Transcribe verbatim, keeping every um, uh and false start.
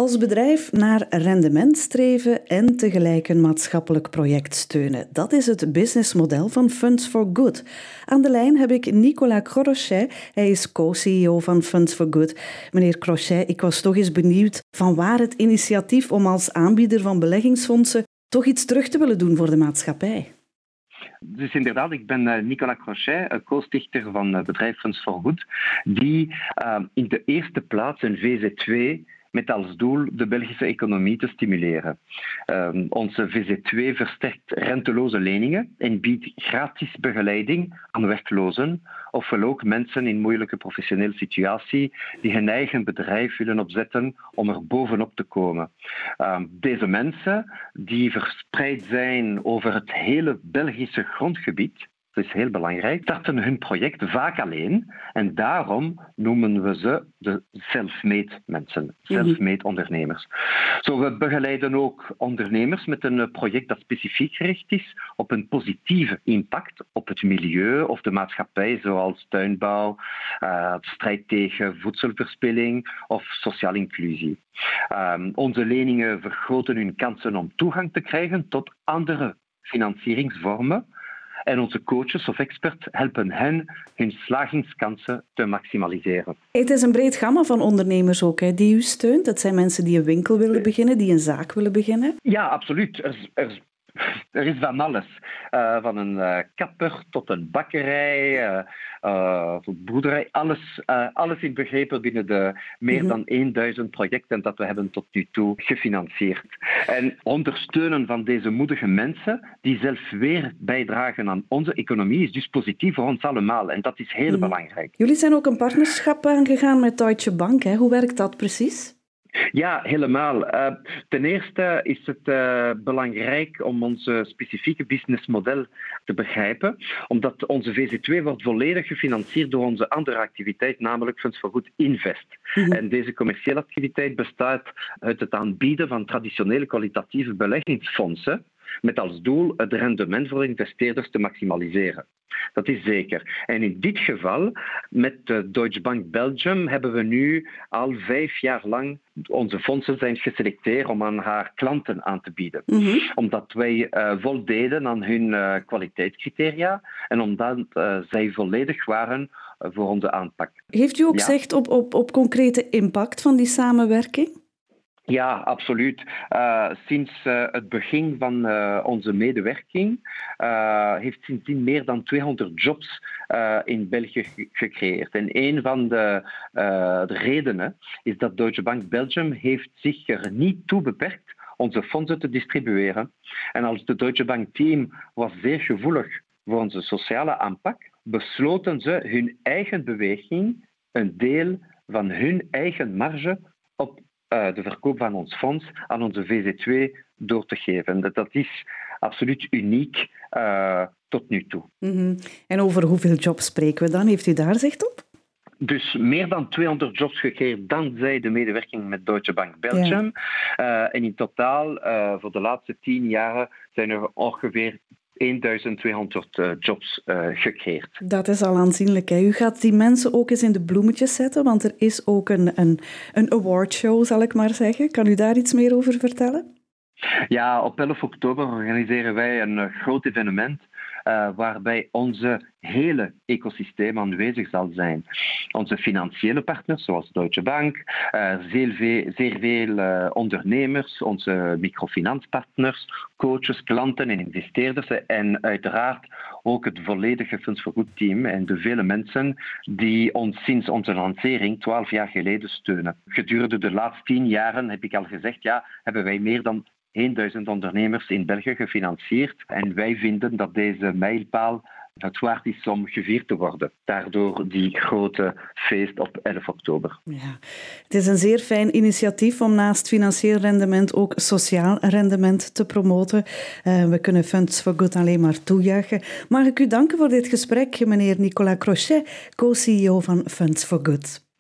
Als bedrijf naar rendement streven en tegelijk een maatschappelijk project steunen. Dat is het businessmodel van Funds for Good. Aan de lijn heb ik Nicolas Crochet. Hij is co-C E O van Funds for Good. Meneer Crochet, ik was toch eens benieuwd van waar het initiatief om als aanbieder van beleggingsfondsen toch iets terug te willen doen voor de maatschappij. Dus inderdaad, ik ben uh, Nicolas Crochet, co-stichter van het bedrijf Funds for Good, die uh, in de eerste plaats een V Z twee met als doel de Belgische economie te stimuleren. Uh, onze V Z twee versterkt renteloze leningen en biedt gratis begeleiding aan werklozen, ofwel ook mensen in moeilijke professionele situatie die hun eigen bedrijf willen opzetten om er bovenop te komen. Uh, deze mensen, die verspreid zijn over het hele Belgische grondgebied, dat is heel belangrijk, starten hun project vaak alleen en daarom noemen we ze de self-made mensen, self-made ondernemers. Zo, we begeleiden ook ondernemers met een project dat specifiek gericht is op een positieve impact op het milieu of de maatschappij, zoals tuinbouw, uh, strijd tegen voedselverspilling of sociale inclusie. Um, onze leningen vergroten hun kansen om toegang te krijgen tot andere financieringsvormen. En onze coaches of experts helpen hen hun slagingskansen te maximaliseren. Het is een breed gamma van ondernemers ook, hè, die u steunt. Dat zijn mensen die een winkel willen beginnen, die een zaak willen beginnen. Ja, absoluut. Er, er, er is van alles. Uh, van een uh, kapper tot een bakkerij, uh, uh, boerderij. Alles, uh, alles is begrepen binnen de meer dan duizend projecten dat we hebben tot nu toe gefinancierd. En ondersteunen van deze moedige mensen die zelf weer bijdragen aan onze economie is dus positief voor ons allemaal. En dat is heel mm-hmm. belangrijk. Jullie zijn ook een partnerschap aangegaan met Deutsche Bank. Hè? Hoe werkt dat precies? Ja, helemaal. Uh, ten eerste is het uh, belangrijk om ons uh, specifieke businessmodel te begrijpen, omdat onze V Z twee wordt volledig gefinancierd door onze andere activiteit, namelijk Funds for Good Invest. Mm-hmm. En deze commerciële activiteit bestaat uit het aanbieden van traditionele kwalitatieve beleggingsfondsen, met als doel het rendement voor investeerders te maximaliseren. Dat is zeker. En in dit geval, met de Deutsche Bank Belgium, hebben we nu al vijf jaar lang onze fondsen zijn geselecteerd om aan haar klanten aan te bieden. Mm-hmm. Omdat wij uh, voldeden aan hun uh, kwaliteitscriteria en omdat uh, zij volledig waren uh, voor onze aanpak. Heeft u ook ja? zicht op, op, op concrete impact van die samenwerking? Ja, absoluut. Uh, sinds uh, het begin van uh, onze medewerking uh, heeft sindsdien meer dan tweehonderd jobs uh, in België ge- gecreëerd. En een van de, uh, de redenen is dat Deutsche Bank Belgium heeft zich er niet toe beperkt onze fondsen te distribueren. En als de Deutsche Bank team was zeer gevoelig voor onze sociale aanpak, besloten ze hun eigen beweging een deel van hun eigen marge op Uh, de verkoop van ons fonds aan onze V Z twee door te geven. Dat, dat is absoluut uniek uh, tot nu toe. Mm-hmm. En over hoeveel jobs spreken we dan? Heeft u daar zicht op? Dus meer dan tweehonderd jobs gecreëerd dankzij de medewerking met Deutsche Bank Belgium. Ja. Uh, en in totaal, uh, voor de laatste tien jaren, zijn er ongeveer eenduizend tweehonderd uh, jobs uh, gecreëerd. Dat is al aanzienlijk. Hè? U gaat die mensen ook eens in de bloemetjes zetten, want er is ook een, een, een awardshow, zal ik maar zeggen. Kan u daar iets meer over vertellen? Ja, op elf oktober organiseren wij een uh, groot evenement uh, waarbij onze hele ecosysteem aanwezig zal zijn. Onze financiële partners, zoals Deutsche Bank, uh, zeer veel, zeer veel uh, ondernemers, onze microfinanspartners, coaches, klanten en investeerders en uiteraard ook het volledige Funds for Good team en de vele mensen die ons sinds onze lancering twaalf jaar geleden steunen. Gedurende de laatste tien jaren, heb ik al gezegd, ja, hebben wij meer dan duizend ondernemers in België gefinancierd en wij vinden dat deze mijlpaal het waard is om gevierd te worden. Daardoor die grote feest op elf oktober. Ja, het is een zeer fijn initiatief om naast financieel rendement ook sociaal rendement te promoten. Uh, we kunnen Funds for Good alleen maar toejuichen. Mag ik u danken voor dit gesprek, meneer Nicolas Crochet, co-C E O van Funds for Good.